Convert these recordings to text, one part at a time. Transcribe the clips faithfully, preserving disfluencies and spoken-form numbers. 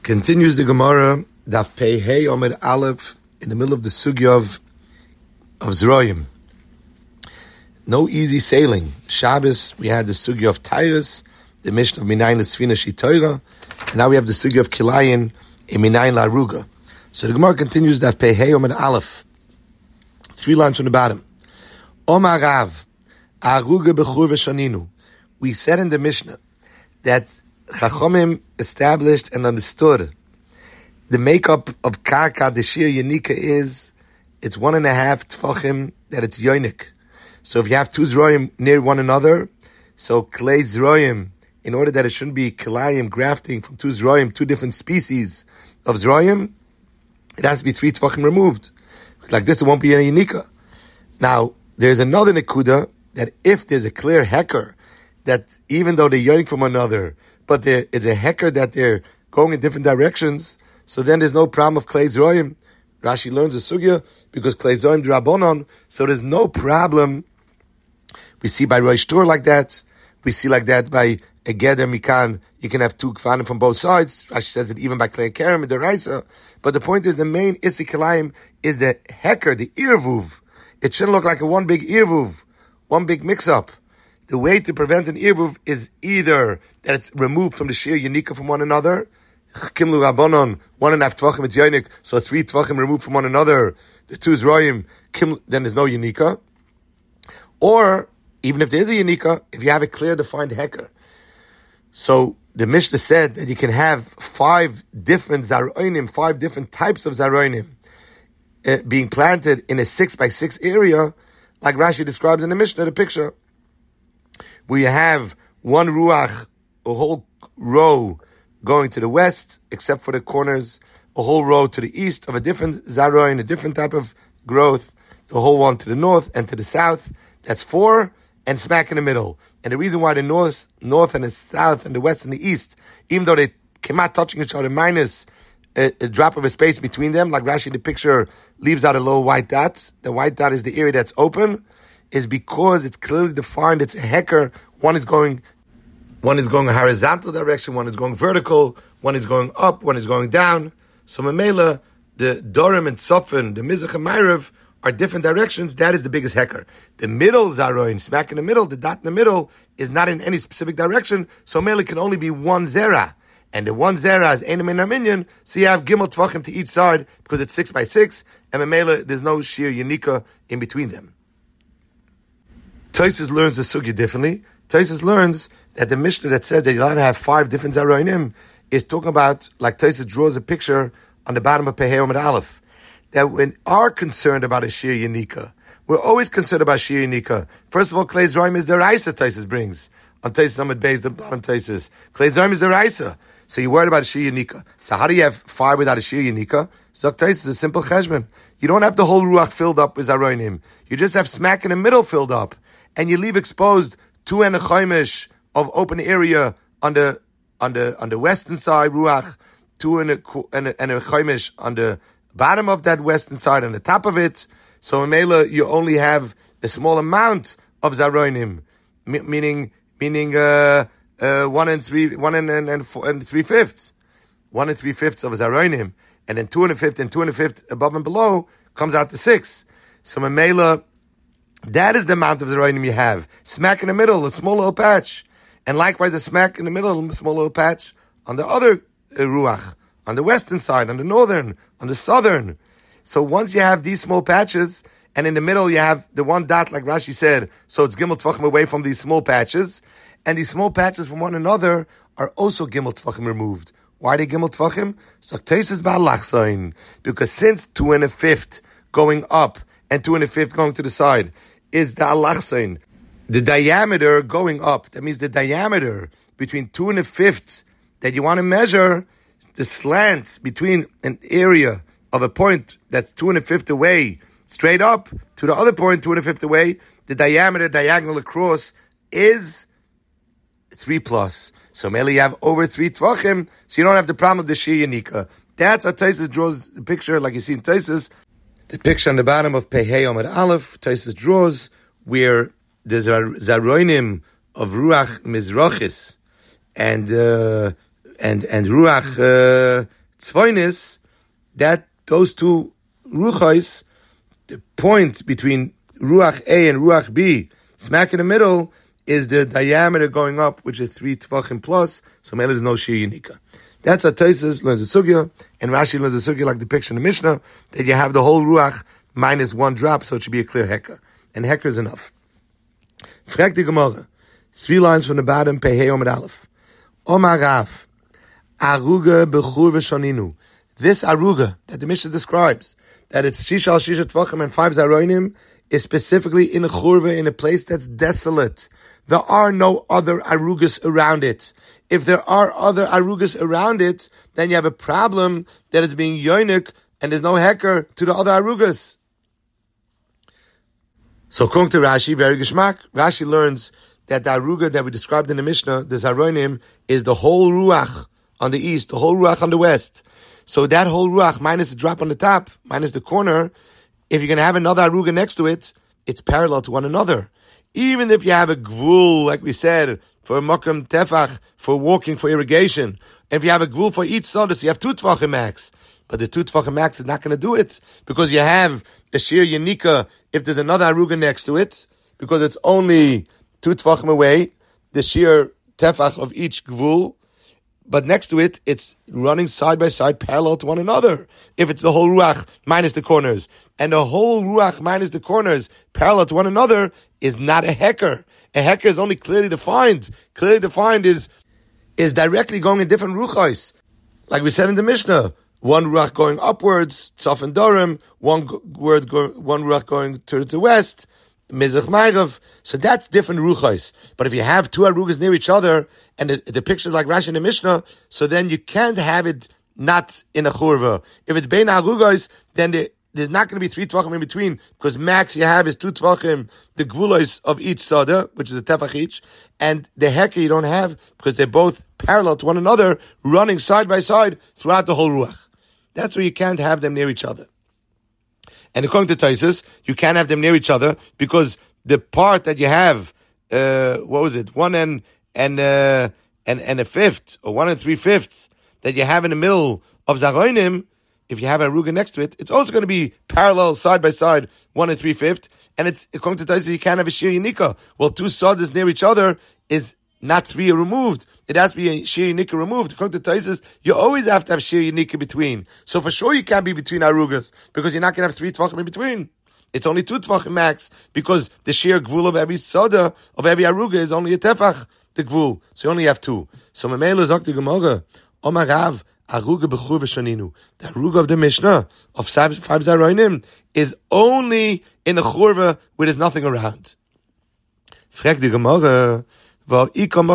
Continues the Gemara, Daf Pei Hey Omer Aleph, in the middle of the sugya of, of Zroyim. No easy sailing. Shabbos, we had the sugya of Tyrus, the mission of Minayin L'Sfina Shitoira, and now we have the sugya of Kilayin in Minayin L'Aruga. So the Gemara continues Daf Pei Hey Omer Aleph. Three lines from the bottom. Omar Rav, Aruga Bechur V'Shaninu. We said in the Mishnah that Chachomim established and understood the makeup of Karka, the Shir Yanika is, it's one and a half Tfachim that it's Yonik. So if you have two Zroyim near one another, so Klei Zroyim, in order that it shouldn't be Kilayim grafting from two Zroyim, two different species of Zroyim, it has to be three Tfachim removed. Like this, it won't be any Yanika. Now, there's another Nekuda that if there's a clear hecker, that even though they're yearning from one another, but it's a hecker that they're going in different directions, so then there's no problem of Klei Zroyim. Rashi learns the sugya because Klei Zroyim d'Rabbanan, so there's no problem. We see by Rosh Tur like that. We see like that by a Geder Mikan. You can have two Kfanim from both sides. Rashi says it even by Klei Kerem and Deraisa. But the point is, the main Isi Kilayim is the hecker, the irvuv. It shouldn't look like a one big irvuv, one big mix-up. The way to prevent an irvuv is either that it's removed from the shir yanika from one another, kimlu rabbanon, one and a half tvachim it's yonik, so three tvachim removed from one another, the two zroyim, kim, then there's no yanika. Or, even if there is a yanika, if you have a clear defined hecker. So, the Mishnah said that you can have five different zaroinim, five different types of zaroinim, uh, being planted in a six by six area, like Rashi describes in the Mishnah, the picture, where you have one ruach, a whole row going to the west, except for the corners, a whole row to the east of a different zaroin, a different type of growth, the whole one to the north and to the south. That's four, and smack in the middle. And the reason why the north, north and the south and the west and the east, even though they came out touching each other, minus a, a drop of a space between them, like Rashi, the picture leaves out a little white dot. The white dot is the area that's open, is because it's clearly defined, it's a hecker. One is going, one is going a horizontal direction, one is going vertical, one is going up, one is going down. So Mamela, the Dorim and Tzofin, the Mizrach and Ma'ariv are different directions. That is the biggest hecker. The middle Zaroin, smack in the middle, the dot in the middle, is not in any specific direction. So Mamela can only be one Zera. And the one Zera is Einem and Arminian, so you have Gimel Tvachim to each side because it's six by six, and Mamela, there's no Shir Yanika in between them. Tosfos learns the sugya differently. Tosfos learns that the Mishnah that said that you're allowed to have five different zaroinim is talking about, like Tosfos draws a picture on the bottom of Pei Hey Omer Aleph, that when are concerned about a shir yanika, we're always concerned about shir yanika. First of all, Klei Zroyim is the Raisa, Tosfos brings on Tosfos Amud Beis, the bottom Tosfos. Klei Zroyim is the Raisa, so you're worried about a shir yanika. So how do you have five without a shir yanika? Zok Tosfos is a simple cheshbon. You don't have the whole ruach filled up with zaroinim. You just have smack in the middle filled up. And you leave exposed two and a chaimish of open area on the on the on the western side ruach, two and a and a, and a chaimish on the bottom of that western side, on the top of it. So in Mela you only have a small amount of zaroinim, m- meaning meaning uh, uh, one and three one and and, and, four, and three fifths, one and three fifths of zaroinim, and then two and a fifth and two and a fifth above and below comes out to six. So in Mela, that is the amount of Zeroinim you have. Smack in the middle, a small little patch. And likewise, a smack in the middle, a small little patch on the other uh, Ruach, on the western side, on the northern, on the southern. So once you have these small patches, and in the middle you have the one dot, like Rashi said, so it's Gimel Tvachim away from these small patches, and these small patches from one another are also Gimel Tvachim removed. Why are they Gimel Tvachim? So Tosfos Ba'alachsain, because since two and a fifth going up, and two and a fifth going to the side, is the alachsain. The diameter going up, that means the diameter between two and a fifth that you want to measure, the slant between an area of a point that's two and a fifth away, straight up, to the other point, two and a fifth away, the diameter diagonal across is three plus. So mainly you have over three tvachim, so you don't have the problem of the shir yanika. That's how Tosfos draws the picture, like you see in Tosfos. The picture on the bottom of Pei Hey Omer Aleph, Tosfos draws where there's a zaroinim of ruach mizrachis and uh, and and ruach uh, Tzvoinis, that those two ruchos, the point between ruach A and ruach B, smack in the middle, is the diameter going up, which is three tvachim plus, so there is no shir unika. That's how Tosfos learns the sugya, and Rashi learns the sugya like the picture in the Mishnah, that you have the whole ruach minus one drop, so it should be a clear heker. And heker is enough. Frag the Gemara. Three lines from the bottom, Pei Hei Omid Aleph. Omar Rav, Aruga Bechur V'Shoninu. This Aruga that the Mishnah describes, that it's Shisha al Shisha Tvachim and five Zaroinim, is specifically in a churva, in a place that's desolate. There are no other Arugas around it. If there are other Arugas around it, then you have a problem that is being yoinik and there's no heker to the other Arugas. So according to Rashi, very geschmack, Rashi learns that the Aruga that we described in the Mishnah, the Zaroinim, is the whole Ruach on the east, the whole Ruach on the west. So that whole Ruach, minus the drop on the top, minus the corner, if you're going to have another Aruga next to it, it's parallel to one another. Even if you have a gvul, like we said, for makam tefach, for walking, for irrigation, if you have a gvul for each side, so you have two tvachim max. But the two tvachim max is not going to do it, because you have a shir yanika if there's another Aruga next to it, because it's only two tvachim away, the shir tefach of each gvul, but next to it, it's running side by side, parallel to one another. If it's the whole ruach minus the corners, and the whole ruach minus the corners parallel to one another, is not a heker. A heker is only clearly defined. Clearly defined is is directly going in different ruchos. Like we said in the Mishnah, one ruach going upwards, tzaf and dorim, one word go, one ruach going to the west, mizrach ma'arav. So that's different ruchos. But if you have two arugas near each other, and the, the picture is like Rashi in the Mishnah, so then you can't have it not in a churva. If it's bein arugas, then the, there's not going to be three tvachim in between, because max you have is two tvachim, the gvulos of each sada, which is a tefach each, and the heker you don't have, because they're both parallel to one another, running side by side throughout the whole ruach. That's where you can't have them near each other. And according to Tosfos, you can't have them near each other, because the part that you have, uh, what was it, one and and uh, and and a fifth, or one and three fifths, that you have in the middle of Zaroinim, if you have a Aruga next to it, it's also going to be parallel, side by side, one and three fifths, and it's, according to Tosfos, you can't have a shir yanika. Well, two sodas near each other is not three removed. It has to be a shir yanika removed. According to Tosfos, you always have to have shir yanika between. So for sure you can't be between Arugas, because you're not going to have three tvachim in between. It's only two tvachim max, because the shir gvul of every soda, of every Aruga, is only a tefach, the gvul. So you only have two. So Memela Zok the Gemara, Omar Rav, Aruga b'chur v'shoninu. The Aruga of the Mishnah, of five Zaroinim, is only in a churva where there's nothing around. Frag the Gemara, so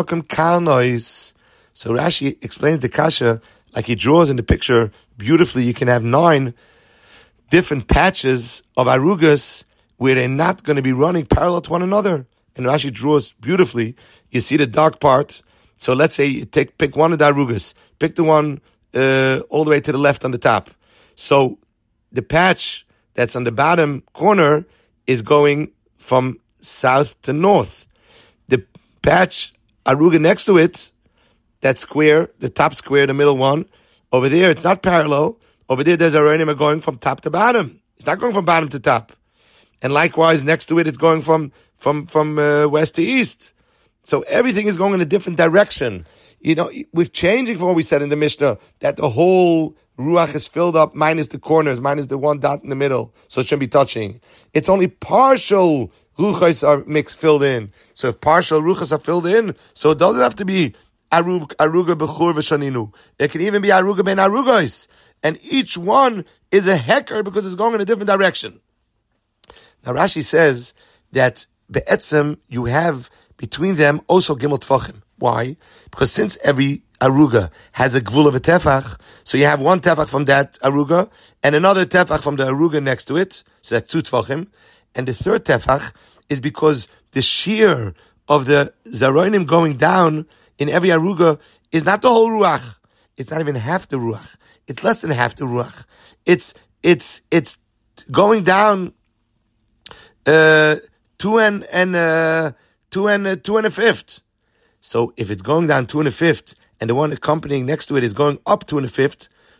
Rashi explains the kasha like he draws in the picture beautifully. You can have nine different patches of arugas where they're not going to be running parallel to one another. And Rashi draws beautifully. You see the dark part. So let's say you take pick one of the arugas, pick the one uh, all the way to the left on the top. So the patch that's on the bottom corner is going from south to north. The patch aruga next to it, that square, the top square, the middle one, over there, it's not parallel. Over there, there's Aronim going from top to bottom. It's not going from bottom to top. And likewise, next to it, it's going from from from uh, west to east. So everything is going in a different direction. You know, we're changing from what we said in the Mishnah, that the whole Ruach is filled up, minus the corners, minus the one dot in the middle, so it shouldn't be touching. It's only partial Ruchas are mixed, filled in. So if partial Ruchas are filled in, so it doesn't have to be Aruga b'chur v'shoninu. It can even be Aruga ben Arugos. And each one is a heker because it's going in a different direction. Now Rashi says that be'etzem you have between them also gimel tefachim. Why? Because since every aruga has a gvul of a tefach, so you have one tefach from that aruga and another tefach from the aruga next to it, so that's two tefachim. And the third tefach is because the shear of the zaroinim going down in every aruga is not the whole ruach. It's not even half the ruach. It's less than half the ruach. It's it's it's going down uh, two and and uh, two and uh, two and a fifth. So if it's going down two and a fifth, and the one accompanying next to it is going up two and a fifth,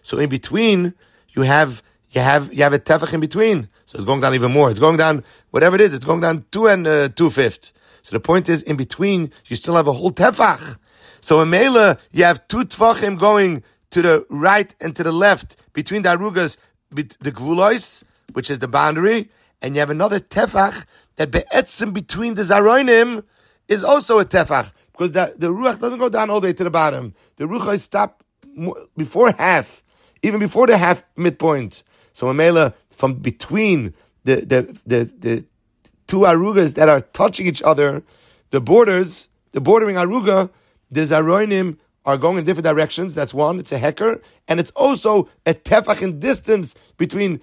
So in between, you have you have you have a tefach in between. So it's going down even more. It's going down whatever it is. It's going down two and uh, two fifths. So the point is, in between, you still have a whole tefach. So in Mela, you have two tefachim going to the right and to the left between the arugas, the gvulois, which is the boundary, and you have another tefach that be'etzim between the zaroinim is also a tefach, because the, the ruach doesn't go down all the way to the bottom. The ruach is stopped before half, even before the half midpoint. So in Mela, from between the, the, the, the two arugas that are touching each other, the borders, the bordering aruga, the zaroinim are going in different directions. That's one, it's a hecker, and it's also a tefach in distance between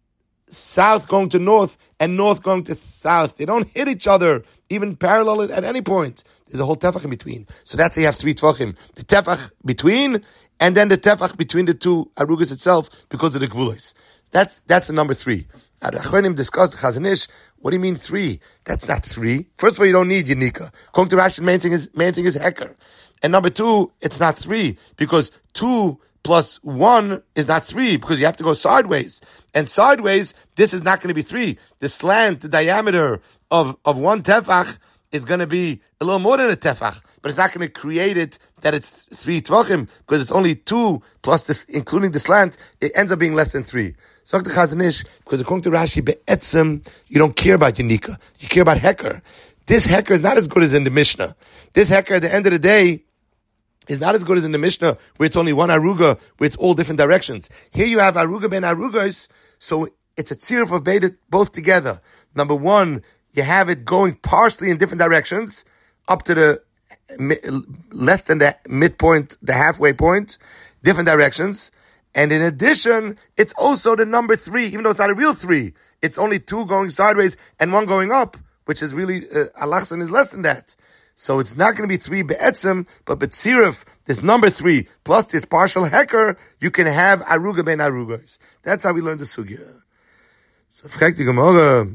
south going to north and north going to south. They don't hit each other, even parallel at any point. There's a whole tefach in between. So that's how you have three tefachim. The tefach between, and then the tefach between the two arugas itself, because of the gvulos. That's, that's the number three. Now, the Achronim discussed the Chazon Ish. What do you mean three? That's not three. First of all, you don't need Yanika. According to Rashi, the main thing is, main thing is Heker. And number two, it's not three, because two plus one is not three, because you have to go sideways. And sideways, this is not going to be three. The slant, the diameter of, of one tefach is going to be a little more than a tefach, but it's not going to create it that it's three tvachim, because it's only two plus this, including the slant, it ends up being less than three. So the Chazon Ish, because according to Rashi, be'etzem, you don't care about Yanika. You care about Heker. This Heker is not as good as in the Mishnah. This Heker, at the end of the day, is not as good as in the Mishnah, where it's only one aruga, where it's all different directions. Here you have aruga ben arugas, so it's a tziruf of beit both together. Number one, you have it going partially in different directions, up to the less than the midpoint, the halfway point, different directions. And in addition, it's also the number three, even though it's not a real three. It's only two going sideways and one going up, which is really, uh, Alachson is less than that. So it's not going to be three be'etzim, but be'tzirif, this number three, plus this partial hecker, you can have aruga ben arugas. That's how we learn the sugya. So, fragt die Gemara,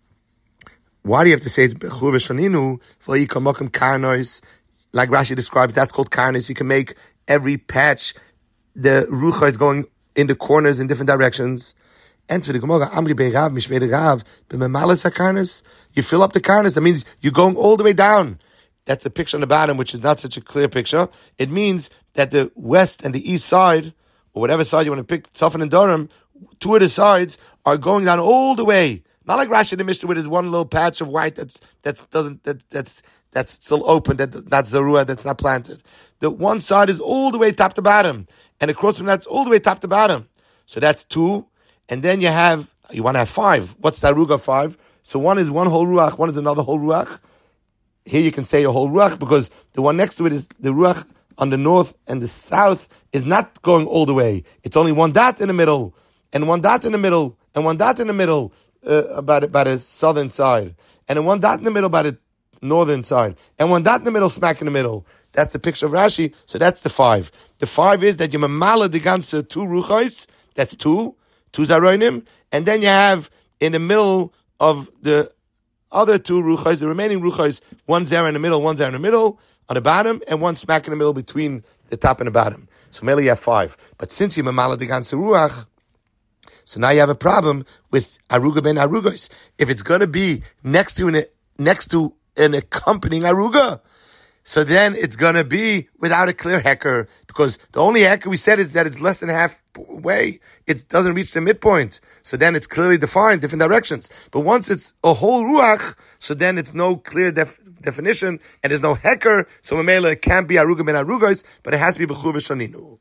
why do you have to say it's bechur v'shaninu, v'yikamokim karnois, like Rashi describes, that's called karnois. You can make every patch, the rucha is going in the corners in different directions. And for the Gemara, Amri be'rav, mishvei rav, b'memalas ha-karnos, you fill up the karnos, that means you're going all the way down. That's a picture on the bottom, which is not such a clear picture. It means that the west and the east side, or whatever side you want to pick, Tzafon and Durham, two of the sides are going down all the way. Not like Rashi in the Mishnah, where there's one little patch of white that's that's doesn't that that's that's still open, that that's zarua, that's not planted. The one side is all the way top to bottom, and across from that's all the way top to bottom. So that's two, and then you have you want to have five. What's the aruga five? So one is one whole ruach, one is another whole ruach. Here you can say a whole ruach, because the one next to it is the ruach on the north and the south is not going all the way. It's only one dot in the middle, and one dot in the middle, and one dot in the middle uh, about by the southern side, and then one dot in the middle by the northern side, and one dot in the middle, smack in the middle. That's the picture of Rashi. So that's the five. The five is that you mamala the ganze two ruchos. That's two, two zaroinim, and then you have in the middle of the other two ruchos, the remaining ruchos, one zera in the middle, one zera in the middle, on the bottom, and one smack in the middle between the top and the bottom. So mainly you have five. But since you mamala the ganze ruach, so now you have a problem with aruga ben arugos. If it's going to be next to an next to an accompanying aruga, so then it's going to be without a clear hecker, because the only hecker we said is that it's less than halfway. It doesn't reach the midpoint. So then it's clearly defined, different directions. But once it's a whole ruach, so then it's no clear def- definition, and there's no hecker, so Mamela, it can't be aruga ben arugos, but it has to be bechur v'shaninu.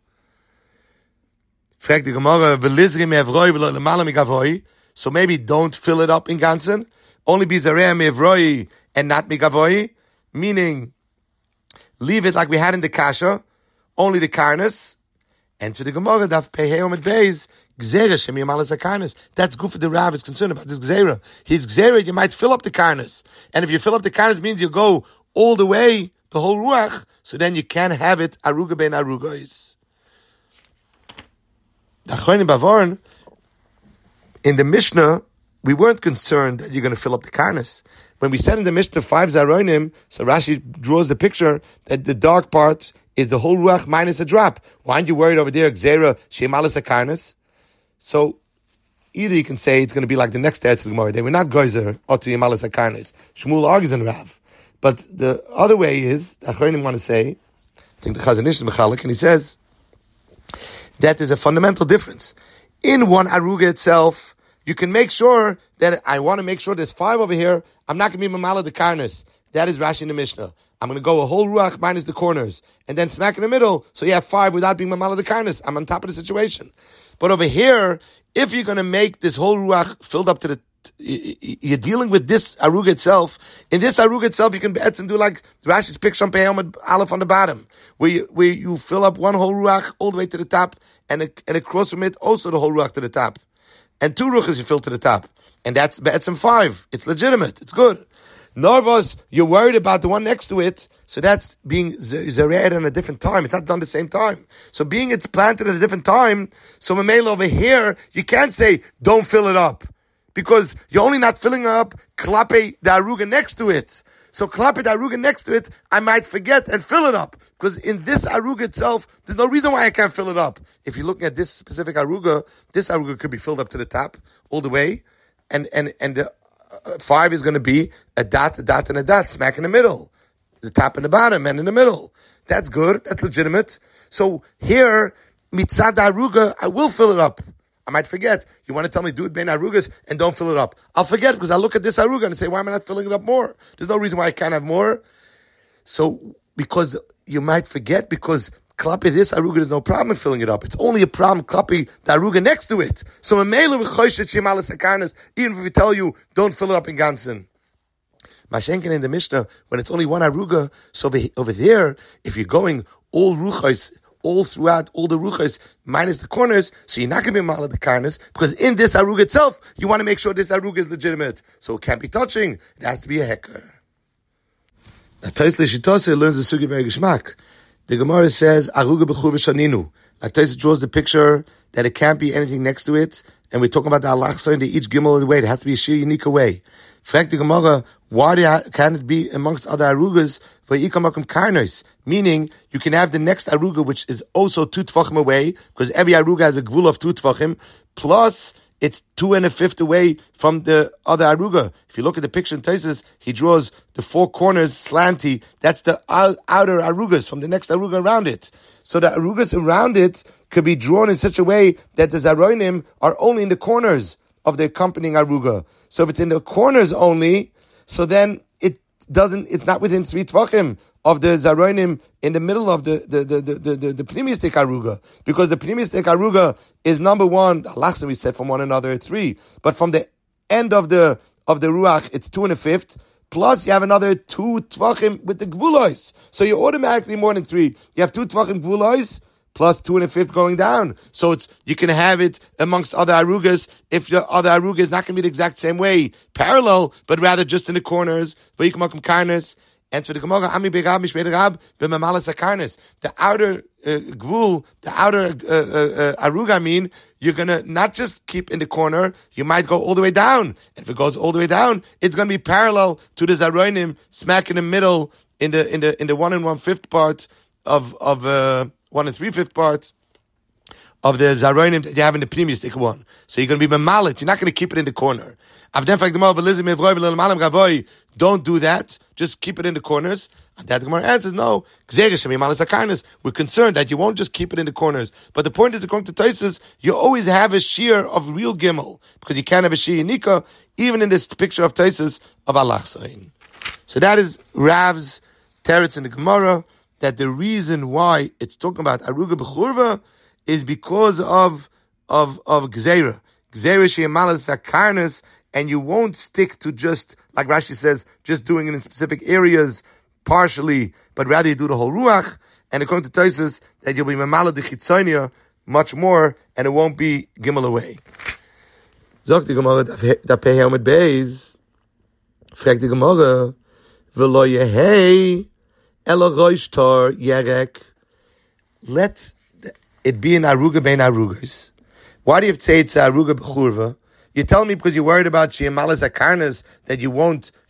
Fragt die Gemara, v'lizri me'evroi v'lo l'mala migavoi, so maybe don't fill it up in ganzen, only be zareh me'evroi and not migavoi, meaning leave it like we had in the kasha, only the karnas, and to the Gemara, daf pehei mit beis, gzera shem yamalas karnas. That's good for the Rav is concerned about this gzera. His gzera, you might fill up the karnas, and if you fill up the karnas, means you go all the way, the whole ruach, so then you can have it aruga ben arugos. In the Mishnah, we weren't concerned that you're going to fill up the karnas. when we said in the Mishnah five Zaronim, so Rashi draws the picture that the dark part is the whole Ruach minus a drop. Why aren't you worried over there, Gzera, Shemalas Akarnas? So, either you can say it's going to be like the next day to the Gemara. They were not Geyser, or to Yemalas Akarnas. Shmuel argues in Rav. But the other way is, the Achronim want to say, I think the Chazon Ish is Mechalik, and he says, that there's a fundamental difference. In one Aruga itself, you can make sure that I want to make sure there's five over here. I'm not going to be Mamala the Karnas. That is Rashi in the Mishnah. I'm going to go a whole Ruach minus the corners and then smack in the middle. So you have five without being Mamala the Karnas. I'm on top of the situation. But over here, if you're going to make this whole Ruach filled up to the, you're dealing with this Aruga itself. In this Aruga itself, you can bet and do like Rashi's picture on Peyam Aleph on the bottom, where you, where you fill up one whole Ruach all the way to the top and, a, and across from it also the whole Ruach to the top. And two ruchas you fill to the top. And that's Be'etzim five. It's legitimate. It's good. Narvas, you're worried about the one next to it, so that's being zereed at a different time. It's not done the same time. So being it's planted at a different time, so Mamela over here, you can't say, don't fill it up. Because you're only not filling up klape the aruga next to it. So klape the aruga next to it, I might forget and fill it up. Because in this aruga itself, there's no reason why I can't fill it up. If you're looking at this specific aruga, this aruga could be filled up to the top all the way. And, and, and the uh, five is going to be a dot, a dot, and a dot, smack in the middle. The top and the bottom, and in the middle. That's good. That's legitimate. So here, mitzad aruga, I will fill it up. I might forget. You want to tell me do it bein arugas and don't fill it up. I'll forget because I'll look at this aruga and say, why am I not filling it up more? There's no reason why I can't have more. So, because you might forget, because klapi this aruga, there's no problem in filling it up. It's only a problem klapi the aruga next to it. So, even if we tell you, don't fill it up in ganzen. Mashenkin in the Mishnah, when it's only one aruga, so over, over there, if you're going all ruchos, all throughout, all the ruchas, minus the corners, so you're not going to be mal the karnas, because in this aruga itself, you want to make sure this aruga is legitimate. So it can't be touching. It has to be a hecker. Now, Tosli Shitose learns the sugi very geschmack. The Gemara says, aruga b'chur v'shaninu. Like Tosli draws the picture that it can't be anything next to it, and we're talking about the alachsa in each gimel of the way. It has to be a sheer unique way. In fact, the Gemara, why can it be amongst other arugas for ikamakum karnos? Meaning, you can have the next aruga, which is also two tvachim away, because every aruga has a gvul of two tvachim, plus it's two and a fifth away from the other aruga. If you look at the picture in Taisus, he draws the four corners slanty. That's the outer arugas from the next aruga around it. So the arugas around it could be drawn in such a way that the zaroinim are only in the corners of the accompanying aruga. So if it's in the corners only, so then it doesn't, it's not within three tvachim of the zaroinim in the middle of the the the the the, the, the pnimistic aruga, because the pnimistic aruga is number one. Alachsa we said from one another three, but from the end of the of the ruach it's two and a fifth. Plus you have another two tvachim with the gvulois, so you're automatically more than three. You have two tvachim gvulois plus two and a fifth going down. So it's, you can have it amongst other arugas if the other aruga is not going to be the exact same way, parallel, but rather just in the corners. And for the Gemara, Ami Begab Mishmei Rab B'Mamalas HaKarnes, the outer uh, gvul, the outer uh, uh, uh, aruga, I mean, you're going to not just keep in the corner, you might go all the way down. And if it goes all the way down, it's going to be parallel to the Zaroinim, smack in the middle, in the in the in the one and one fifth part of of uh, one and three fifth part of the Zaroinim that you have in the Pnimistic one. So you're going to be Mamalit. You're not going to keep it in the corner. Don't do that. Just keep it in the corners. And that Gemara answers, no. We're concerned that you won't just keep it in the corners. But the point is, according to Taisus, you always have a shear of real gimel, because you can't have a shear nika, even in this picture of Taisus of Alachsain. So that is Rav's teretz in the Gemara, that the reason why it's talking about Aruga B'churva is because of of of Gzeira. Gzeira she'emalas sakarnas, and you won't stick to just, like Rashi says, just doing it in specific areas, partially, but rather you do the whole Ruach, and according to Taisus, that you'll be memala de chitzonia much more, and it won't be gimel away. Zok the Gemara, da pei helmet beis, fragt the Gemara, v'lo yehei, ela roishtar yerek, let it be an aruga bein arugas. Why do you have to say it's aruga b'churva? You tell me because you're worried about Shiamalas Akarnas that you won't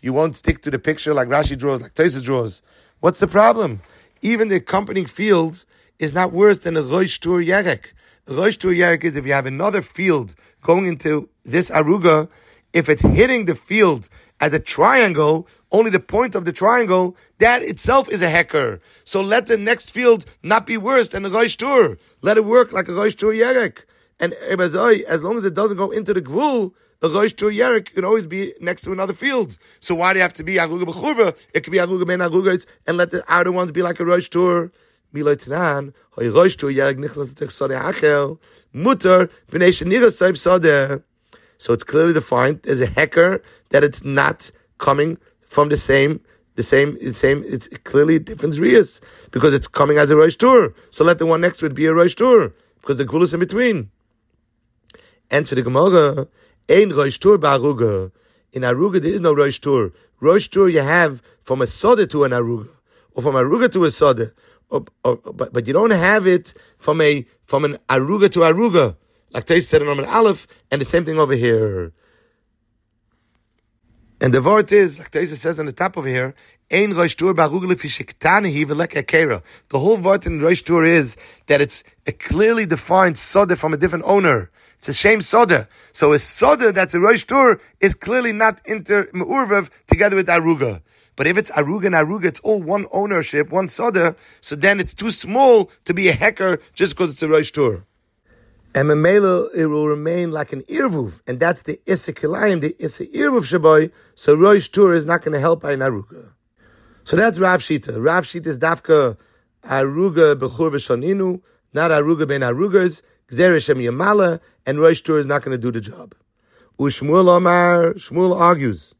You won't stick to the picture like Rashi draws, like Tosfos draws. What's the problem? Even the accompanying field is not worse than a Rosh Tur Yerek. A Rosh Tur Yerek is if you have another field going into this aruga, if it's hitting the field as a triangle, only the point of the triangle, that itself is a hecker. So let the next field not be worse than a Rosh Tur. Let it work like a Rosh Tur Yerek. And as long as it doesn't go into the Gvul, a Rosh Tur Yerek can always be next to another field. So why do you have to be Aruga B'churva? It could be Aruga Ben Arugas, and let the outer ones be like a Rosh Tur. Miloi Tanan, hoy Rosh Tur Yerek nichnas tech sodeh acher, mutar b'nei shenira seif sodeh. So it's clearly defined as a hecker that it's not coming from the same, the same, the same. It's clearly different zriyas because it's coming as a Rosh Tur. So let the one next to it be a Rosh Tur because the Gvul is in between. And for the Gemara, ein Rosh Tur ba'aruga. In aruga there is no Rosh Tur. Rosh Tur you have from a sodeh to an aruga, or from aruga to a sodeh, or, or, but but you don't have it from a from an aruga to aruga, like Tosfos said in Amud Aleph, and the same thing over here. And the word is, like Tosfos says on the top over here, ein Rosh Tur ba'aruga lefi shektanahi v'lek akera. The whole word in Rosh Tur is that it's a clearly defined sodeh from a different owner. It's a shame soda. So a soda that's a Rosh Tur is clearly not inter me'urvav together with aruga. But if it's aruga and aruga, it's all one ownership, one soda. So then it's too small to be a hecker just because it's a Rosh Tur. And memela, it will remain like an irvuv, and that's the issa kilayim, the issa irvuv shaboy. So Rosh Tur is not going to help by an aruga. So that's Rav Shita. Rav Shita is dafka aruga bechur v'shoninu, not aruga ben arugas. Gzera Shem Yamala, and Rosh Tur is not going to do the job. Ushmuel Omar, Shmuel argues.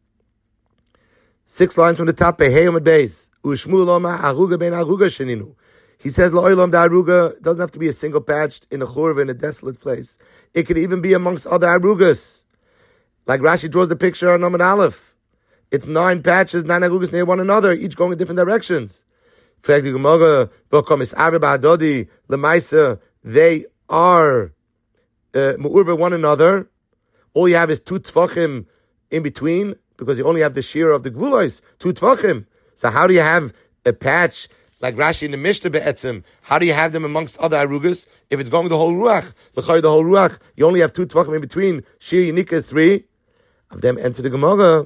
Six lines from the top, Beheyom at base. Ushmuel Omar, Aruga ben Aruga Sheninu. He says, Lo'ilam da Aruga doesn't have to be a single patch in a churva in a desolate place. It could even be amongst other Arugas. Like Rashi draws the picture on Amud Aleph. It's nine patches, nine Arugas near one another, each going in different directions. Frag the Gemara, Vokomis Arba Adodi, Lemaisa, they are uh, mu'urva one another. All you have is two tfachim in between, because you only have the shear of the gvulos, two tfachim. So how do you have a patch like Rashi in the Mishnah be'etzim? How do you have them amongst other arugas? If it's going the whole ruach, the whole ruach, you only have two tfachim in between. Shear Yinika is three. Of them enter the Gemara.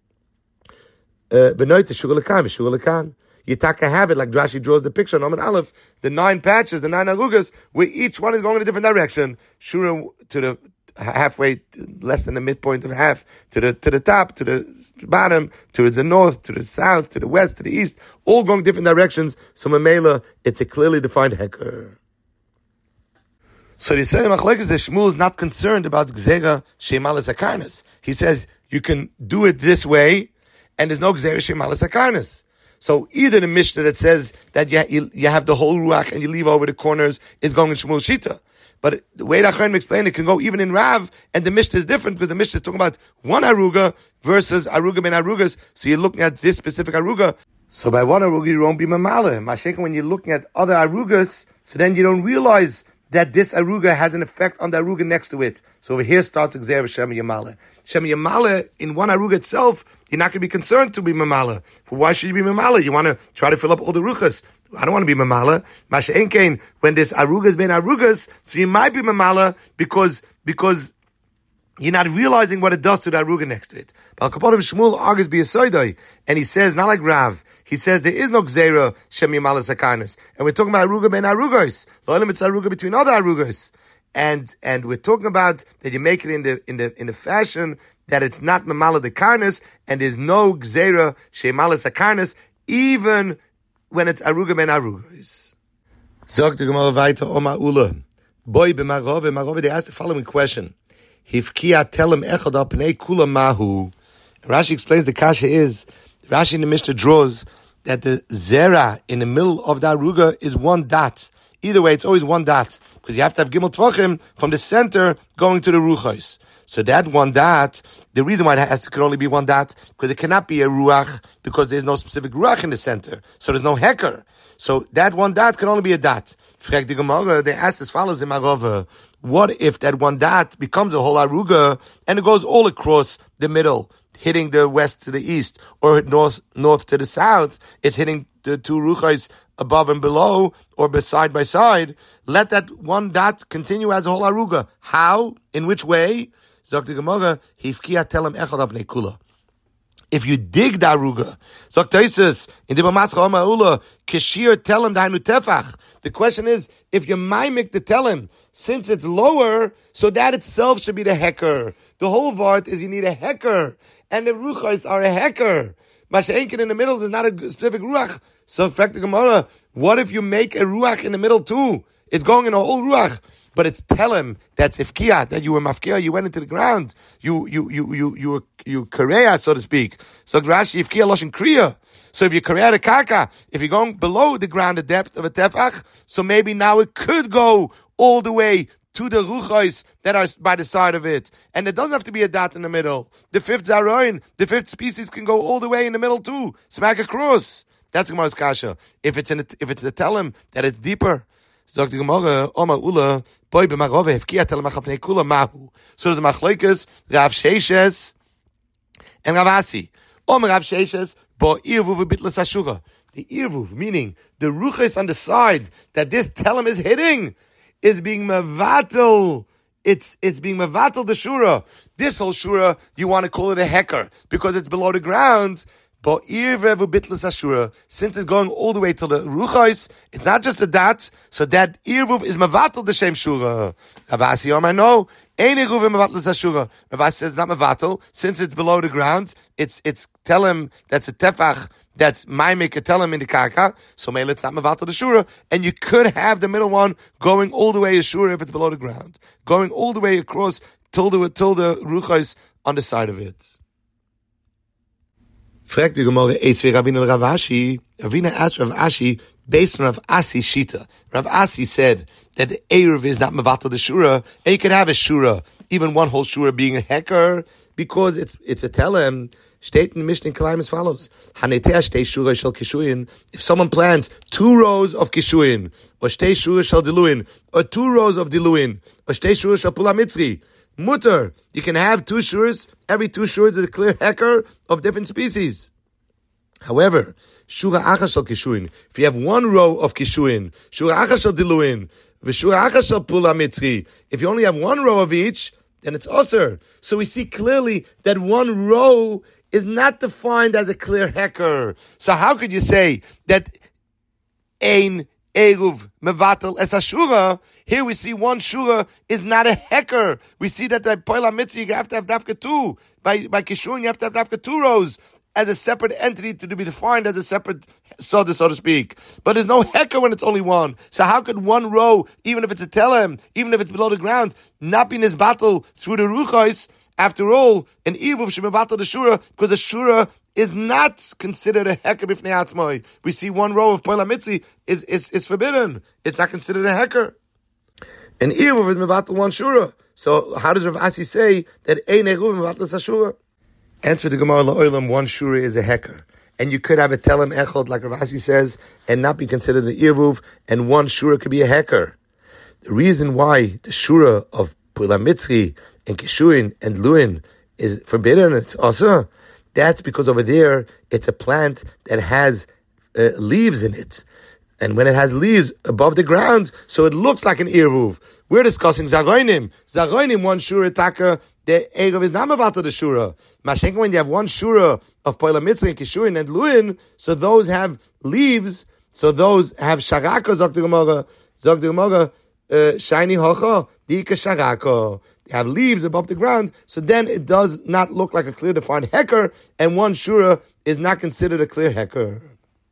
Benoit the Shugah Lekan, Shugah Lekan. You taka have it like Rashi draws the picture on Amud Aleph, the nine patches, the nine arugas, where each one is going in a different direction. Shura to the halfway, less than the midpoint of half, to the to the top, to the bottom, towards the north, to the south, to the west, to the east, all going different directions. So Mamela, it's a clearly defined hecker. So the Yisrael Machlokes, the Shmuel is not concerned about Gzera Sheimalas Akarnas. He says you can do it this way, and there's no Gzera Sheimalas Akarnas. So either the Mishnah that says that you, you, you have the whole Ruach and you leave over the corners is going in Shmuel Shita. But the way that Chaim explained it can go even in Rav, and the Mishnah is different because the Mishnah is talking about one Aruga versus Aruga ben Arugas. So you're looking at this specific Aruga. So by one Aruga you won't be Mamale. Masha'en when you're looking at other Arugas, so then you don't realize that this Aruga has an effect on the Aruga next to it. So over here starts Gzera Shem Yamale. Shem Yamale, in one Aruga itself, you're not going to be concerned to be Mamala. But why should you be Mamala? You want to try to fill up all the Ruchas. I don't want to be Mamala. Masha'en Kain, when this Arugas ben Arugas, so you might be Mamala because, because you're not realizing what it does to the Aruga next to it. But Al-Kaponim Shmuel argues be a Soidoi, and he says, not like Rav, he says there is no Gzera Shem Yamala Sakarnas. And we're talking about Aruga ben Arugos. Lo'olam it's Aruga between other Arugos. And, and we're talking about that you make it in the, in the, in the fashion that it's not Mamala the Karnas, and there's no Gzera Shemala Sakarnas, even when it's Aruga ben Arugos. Zog the Gemara weiter, Oma Ula. Boy b'marove, Marove, they asked the following question. Hifkia telem echad al pnei kula mahu. Rashi explains the kasha is, Rashi in the Mishnah draws that the Zera in the middle of the Aruga is one dot. Either way, it's always one dot, because you have to have Gimel Tvachim from the center going to the Ruchos. So that one dot, the reason why it has to can only be one dot, because it cannot be a Ruach, because there's no specific Ruach in the center. So there's no Hecker. So that one dot can only be a dot. Frag the Gemara, they ask as follows in Marova, what if that one dot becomes a whole Aruga, and it goes all across the middle? hitting the west to the east or north north to the south. It's hitting the two ruchos above and below or beside by side. Let that one dot continue as a whole aruga. How? In which way? Zok the Gemara, hifkia telem echad abnei kula. If you dig the aruga, Zok Taisus, in the Bamaschal Ma'ula, kishir telem dainu tefach. The question is, if you mimic the telem, since it's lower, so that itself should be the hecker. The whole vart is you need a hecker, and the ruchos are a hecker. Masha'enkin in the middle is not a specific ruach. So, fact the Gemara, what if you make a ruach in the middle too? It's going in a whole ruach. But it's telem, that's ifkia, that you were mafkia, you went into the ground, you you you you you were you kareya, so to speak. So Rashi ifkia loshin kriya. So if you kareya the kaka, if you're going below the ground, the depth of a tefach, so maybe now it could go all the way to the ruchos that are by the side of it, and it doesn't have to be a dot in the middle. The fifth zaroin, the fifth species can go all the way in the middle too, smack across. That's Gemara's kasha. If it's in a, if it's the telem that it's deeper. Sagt die Gemara, Oma Ula, boy b'marove hefkia tel machapnei kula mahu. So there's a machlokes, Rav Sheishes and Rav Asi. Oma Rav Sheishes, bo irvuv bitlas ashura. The irvuv, meaning the ruches on the side that this telem is hitting, is being mevatel. It's it's being mevatel the shura. This whole shura, you want to call it a hecker because it's below the ground. But since it's going all the way to the ruchos, it's not just a dat, so that irvuv is mavatel the shem shura. Ravasi Omar, no, ain't irvuv mavatel the shura. Ravasi says not mavatel, since it's below the ground, it's it's tell him that's a tefach, that's mimik a tell him in the karka, so maybe it's not mavatel the shura, and you could have the middle one going all the way as shura if it's below the ground, going all the way across till the till the ruchos on the side of it. Fragt die Gemara, es wie Rabbeinu Rav Ashi, Ravina asked Rav Ashi, based on Rav Asi Shita. Rav Asi said that the Erev is not Mavatal the Shura, and you can have a Shura, even one whole Shura being a hecker, because it's it's a telem. Steht in the Mishnah in Kalayim as follows. Hanetea shtei Shura shel Kishuyin. If someone plants two rows of Kishuyin, or shtei Shura shel Diluin, or two rows of Diluin, or shtei Shura shel Pula Mitzri, mutter, you can have two shuras. Every two shuras is a clear hecker of different species. However, shura achas shel kishuin. If you have one row of kishuin, shura achas shel diluin, v'shura achas shel pula mitzri. If you only have one row of each, then it's osir. So we see clearly that one row is not defined as a clear hecker. So how could you say that ein eruv mevatel es ashura? Here we see one shura is not a hecker. We see that by Poila Mitzvah you have to have dafka two. By by Kishun you have to have dafka two rows as a separate entity to be defined as a separate soda, so to speak. But there's no hecker when it's only one. So how could one row, even if it's a telem, even if it's below the ground, not be in his battle through the ruchos? After all, an iruv should be battle the shura because the shura is not considered a hecker b'fnei atzmai. We see one row of Poila Mitzvah is is is forbidden. It's not considered a hecker. An iruv is mevatel one shura. So how does Rav Asi say that ein eruv mevatel shura? Answer the Gemara la'olam, one shura is a hecker, and you could have a telem echod like Rav Asi says, and not be considered an iruv, and one shura could be a hecker. The reason why the shura of Pula Mitzri and Kishuin and Luin is forbidden, it's also that's because over there it's a plant that has uh, leaves in it. And when it has leaves above the ground, so it looks like an eruv. We're discussing zaroinim. Zaroinim, one shura taka, the eruv is not mavatel the shura. Mashenka, when you have one shura of Poila Mitzvah and Kishuin and Luin, so those have leaves, so those have sharaka, zog the Gemara, zog the Gemara, shiny hocha, dika sharaka. They have leaves above the ground, so then it does not look like a clear defined hecker, and one shura is not considered a clear hecker.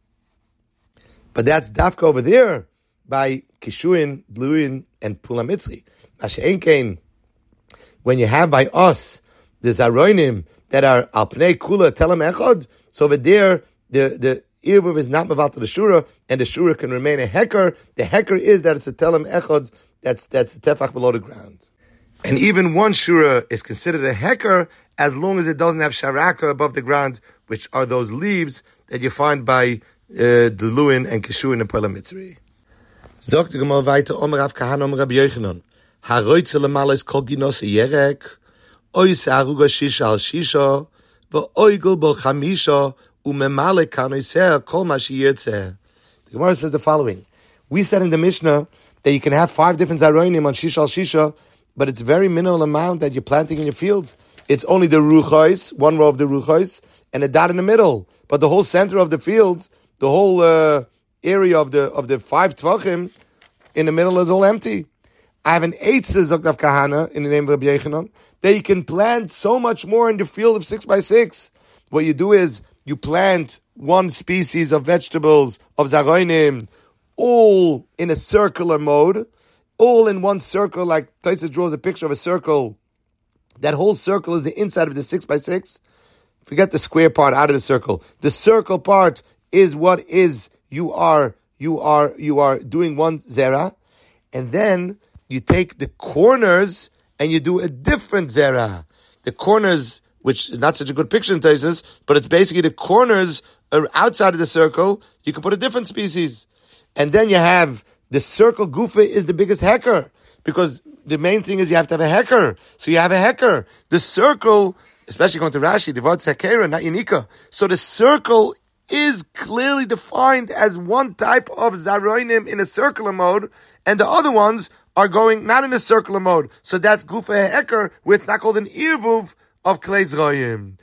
But that's dafka over there by Kishuin, Luin, and Pula Mitzri. Masha'enkein, when you have by us the Zaroinim that are Alpnei Kula Telem Echad, so over there the the Irvuv is not Maval to the Shura, and the Shura can remain a hecker. The hecker is that it's a Telem Echad that's that's a tefach below the ground. And even one Shura is considered a hecker as long as it doesn't have Sharaka above the ground, which are those leaves that you find by Uh, the Luin and Kishuin and Poila Mitzri. Zogt the Gemara weiter, Omer Rav Kahana, Omer Rabbi Yochanan, Haroitze lemalis kol ginos yerek, ois haruga shisha al shisha, v'oigel bo chamisha umemale kanoiseh kol ma sheyirtzeh. The Gemara says the following. We said in the Mishnah that you can have five different zaroinim on shisha al shisha, but it's very minimal amount that you're planting in your field. It's only the ruchos, one row of the ruchos, and a dot in the middle. But the whole center of the field, the whole uh, area of the of the five tvachim in the middle is all empty. I have an eitzah Zoktav Kahana in the name of Rabbi Yechanan that you can plant so much more in the field of six by six. What you do is you plant one species of vegetables of zaroinim, all in a circular mode, all in one circle, like Taisa draws a picture of a circle. That whole circle is the inside of the six by six. Forget the square part out of the circle. The circle part is what is you are you are you are doing one zera, and then you take the corners and you do a different zera. The corners, which is not such a good picture in Taisus, but it's basically the corners are outside of the circle. You can put a different species, and then you have the circle. Gufa is the biggest hecker because the main thing is you have to have a hecker. So you have a hecker. The circle, especially going to Rashi, the word's hekera, not yanika. So the circle is clearly defined as one type of zaroinim in a circular mode, and the other ones are going not in a circular mode. So that's gufa heker, where it's not called an irvuv of klei zroim.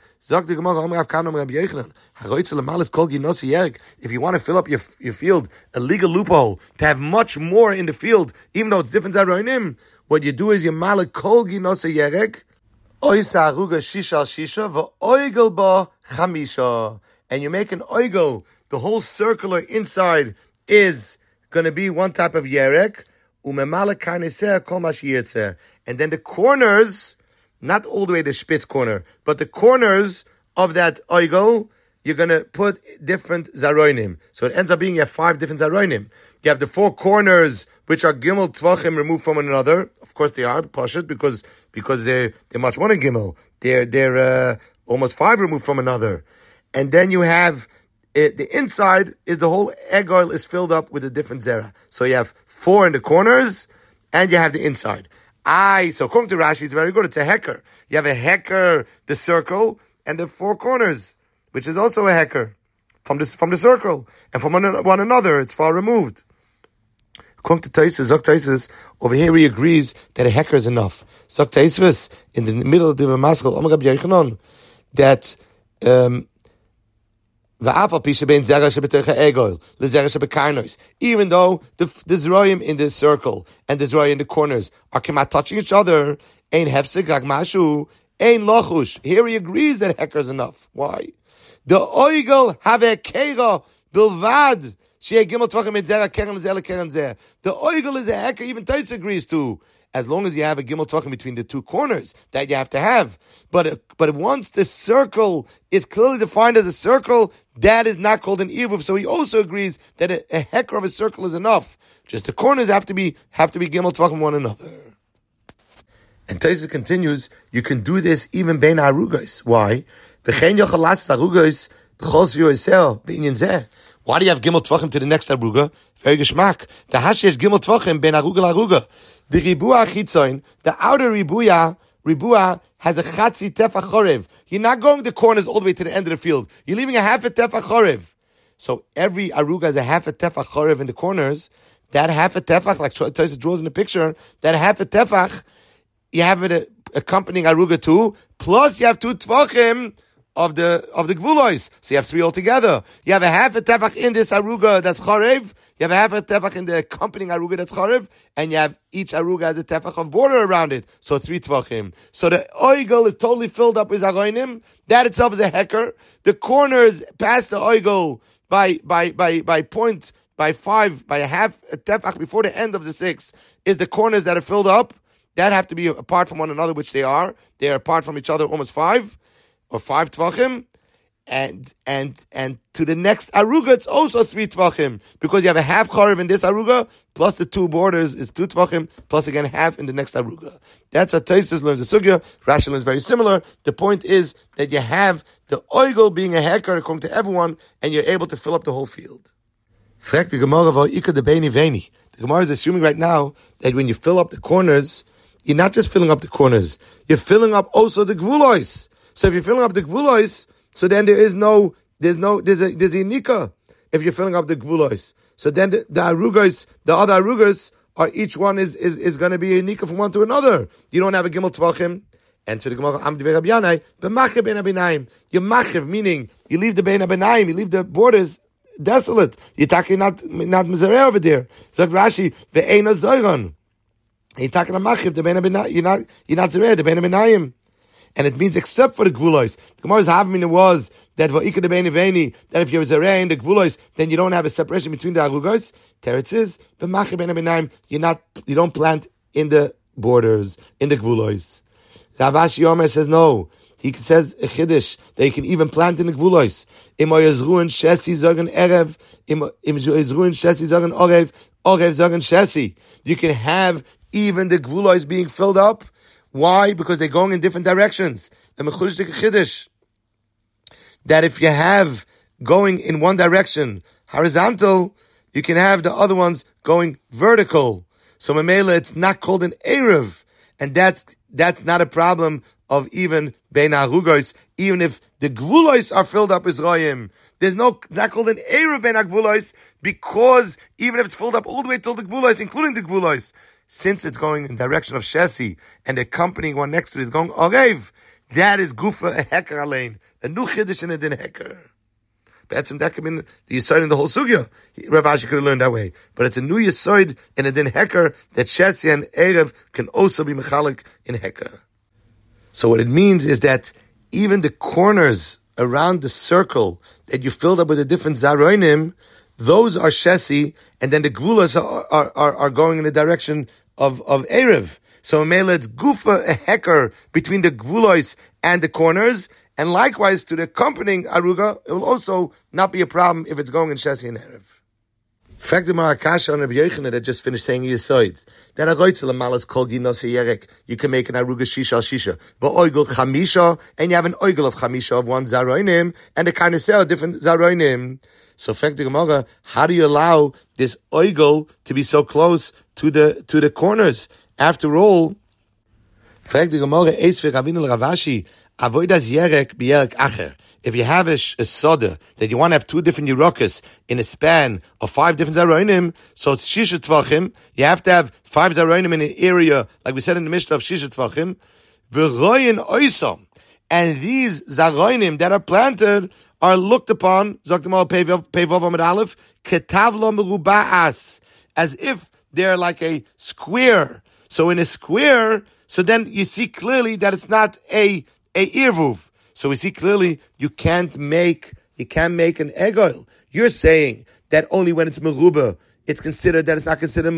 If you want to fill up your your field, a legal loophole to have much more in the field, even though it's different zaroinim, what you do is you malak kol ginosa yerek, oisa aruga shisha shisha v'oigel ba chamisha, and you make an oigel. The whole circular inside is going to be one type of yerek, umemalak karneseh kol ma sheyirtzeh, and then the corners. Not all the way to spitz corner, but the corners of that oigel, you're going to put different zaroinim. So it ends up being you have five different zaroinim. You have the four corners, which are gimel tvachim removed from one another. Of course they are, pashut, because because they're, they're much more than gimel. They're, they're uh, almost five removed from another. And then you have, it, the inside is the whole egg oil is filled up with a different zera. So you have four in the corners, and you have the inside. I, so according to Rashi, it's very good. It's a hecker. You have a hecker, the circle, and the four corners, which is also a hecker from this from the circle. And from one, one another, it's far removed. According to Taisus, Zok Taisus, over here he agrees that a hecker is enough. Zok Taisus, in the middle of the Maskal, Omer Rabbi Yechanan, that, um, even though the, the Zroyim in the circle and the Zroyim in the corners are kemat touching each other, ein hefsek rak mashu, ein lochush. Here he agrees that hecker is enough. Why? The oigel have a kera bilvad. The oigel is a hecker, even Tais agrees to. As long as you have a gimel tvachim between the two corners, that you have to have. But but once the circle is clearly defined as a circle, that is not called an irvuv. So he also agrees that a, a hecker of a circle is enough. Just the corners have to be have to be gimel tvachim one another. And Taisa continues, you can do this even bein arugos. Why? Why do you have gimel tvachim to the next aruga? Very geschmack. The hashi is gimel tvachim bein aruga l'aruga. The ribuah chitzoin, the outer ribuah, ribuah has a chatzi tefach chorev. You're not going the corners all the way to the end of the field. You're leaving a half a tefach chorev. So every aruga has a half a tefach chorev in the corners. That half a tefach, like Tosa draws in the picture, that half a tefach, you have it accompanying aruga too, plus you have two tvachim of the of the gvulois. So you have three altogether. You have a half a tefach in this aruga that's chorev. You have a half a tefach in the accompanying aruga that's chorev, and you have each aruga has a tefach of border around it. So three tvachim. So the oigel is totally filled up with zaroinim. That itself is a hecker. The corners past the oigel by by by by point by five by a half a tefach before the end of the six is the corners that are filled up. That have to be apart from one another, which they are. They are apart from each other almost five. Or five tvachim, and and and to the next aruga it's also three tvachim, because you have a half chorev in this aruga plus the two borders is two tvachim plus again half in the next aruga. That's how Tosfos learns the sugya. Rashi learns very similar. The point is that you have the oigel being a hecker according to everyone, and you're able to fill up the whole field. The Gemara is assuming right now that when you fill up the corners, you're not just filling up the corners, you're filling up also the gvulois. So if you're filling up the gvulos, so then there is no, there's no, there's a, there's a nika. If you're filling up the gvulos, so then the, the arugos, the other arugos are each one is is, is going to be a nika from one to another. You don't have a gimel tvachim. And to the Gemara, Am Dvei Rabbi Yanai, b'machiv bein abinayim. You machiv, meaning you leave the bein abinayim, you leave the borders desolate. You're talking not not mizareh over there. So Rashi, ve'eina zoyron. You're talking a machiv, the bein abinayim. You're not you're not zereh, the bein abinayim. And it means except for the gvulos. The Gemara's havamina was that va'ika the bein aveni, that if you're zereh in the gvulos, then you don't have a separation between the arugos. Teretz is b'machiv bein abinayim. You're not you don't plant in the borders in the gvulos. Rav Ashi Yomer says no. He says a chiddush that you can even plant in the gvulos. Im oyezruin shesi zogen erev, im im oyezruin shesi zogen orev, orev zogen shesi. You can have even the gvulos being filled up. Why? Because they're going in different directions. The mechudesh chiddush that if you have going in one direction horizontal, you can have the other ones going vertical. So memela, it's not called an erev, and that's that's not a problem of even bein harugos, even if the gvulos are filled up with royim. There's no, not called an erev bein gvulos, because even if it's filled up all the way till the gvulos, including the gvulos, since it's going in the direction of shesi, and the accompanying one next to it is going orev, that is gufa a heker alein, a new chiddush in a din heker. But that could mean the yisoid in the whole sugya. Rav Ashi could have learned that way. But it's a new yisoid in a din heker that shesi and erev can also be mechalik in heker. So what it means is that even the corners around the circle that you filled up with the different zaroinim, those are shesi, and then the gvulas are, are, are, are going in the direction of, of erev. So mele it's gufa a heker between the gvulos and the corners, and likewise to the accompanying aruga, it will also not be a problem if it's going in shesi and erev. Fact the Marakasha on Rabbi Yochanan that just finished saying Yisoid. That a roitzel malas kol ginos yerek. You can make an aruga shisha al shisha. But oigel chamisha, and you have an oigel of chamisha of one zaroinim, and a karnisel of different zaroinim. So fact the Gemara, how do you allow this oigel to be so close to the to the corners? After all, fact the Gemara, eis v'Rabbeinu Rav Ashi, avodas yerek b'yerek acher. If you have a, a soda that you want to have two different yerokas in a span of five different zaroinim, so it's shisha tvachim. You have to have five zaroinim in an area, like we said in the Mishnah of shisha tvachim. V'royin oisom, and these zaroinim that are planted are looked upon. Zoktemal peivav amid aleph ketavlo meruba'as, as if they're like a square. So in a square, so then you see clearly that it's not a a irvuv. So we see clearly you can't make you can't make an egg oil. You're saying that only when it's meruba, it's considered that it's not considered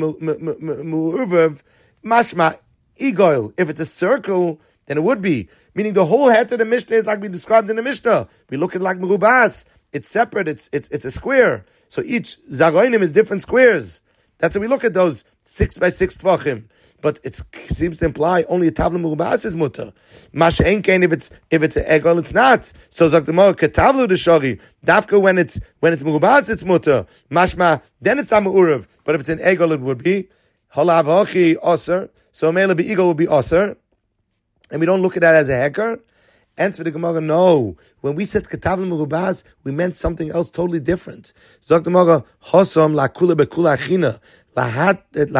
meruvav. Mashma egg oil. If it's a circle, then it would be. Meaning the whole head of the Mishnah is like we described in the Mishnah. We look at it like merubas. It's separate. It's it's it's a square. So each zaroinim is different squares. That's how we look at those six by six tvachim. But it seems to imply only a tavla merubas is mutter. Mash enkein if it's if it's an egg oil, it's not. So zakdemor ketavlu deshari. Dafka when it's when it's merubas, it's mutter. Mashma then it's amu'urav. But if it's an egg oil, it would be halav hachi aser. So mele be eagle would be aser, and we don't look at that as a heker. And for the Gemara, no. When we said ketavlu merubas, we meant something else totally different. Zakdemor hosom la kula bekula achina. It's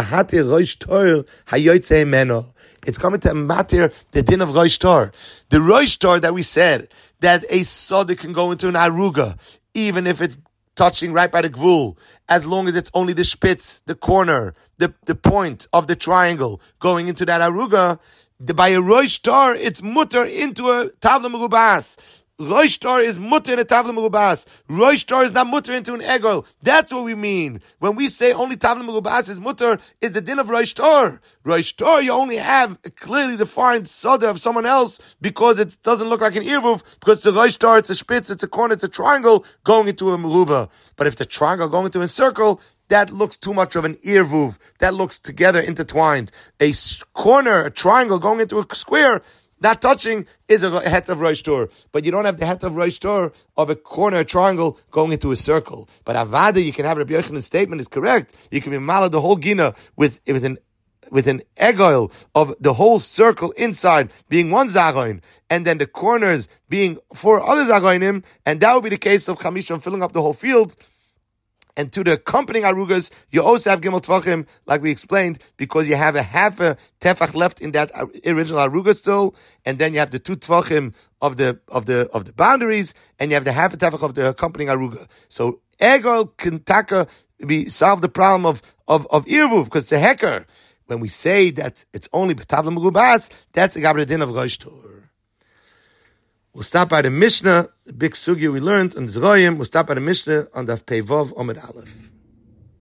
coming to matter the din of Rosh Tor. The Rosh Tor that we said that a soda can go into an aruga, even if it's touching right by the gvul, as long as it's only the spitz, the corner, the, the point of the triangle going into that aruga. The, by a Rosh Tor, it's mutter into a tavla merubas. Rosh Tor is mutter in a tavla merubas. Rosh Tor is not mutter into an egg oil. That's what we mean. When we say only tavla merubas is mutter, is the din of Rosh Tor. Rosh Tor, you only have a clearly defined soda of someone else because it doesn't look like an irvuv, because it's a Rosh Tor, it's a spitz, it's a corner, it's a triangle going into a meruba. But if the triangle going into a circle, that looks too much of an irvuv. That looks together intertwined. A corner, a triangle going into a square, not touching is a het of Rosh Tor. But you don't have the het of Rosh Tor of a corner, a triangle going into a circle. But Avada, you can have Rabbi Yochanan's statement is correct. You can be malad the whole gina with, with an with an egg oil of the whole circle inside being one zagoin, and then the corners being four other zagoinim, and that would be the case of chamishim filling up the whole field. And to the accompanying arugas, you also have gimel tvachim, like we explained, because you have a half a tefach left in that original aruga still, and then you have the two tvachim of the of the of the boundaries, and you have the half a tefach of the accompanying aruga. So egg oil can taka be solve the problem of of of irvuv, because it's a hecker. When we say that it's only b'tavla merubas, that's a gabra din of rosh tor. We'll stop by the Mishnah, the big sugya we learned on Zroyim. We'll stop by the Mishnah on Daf Pei Vav Amud Aleph.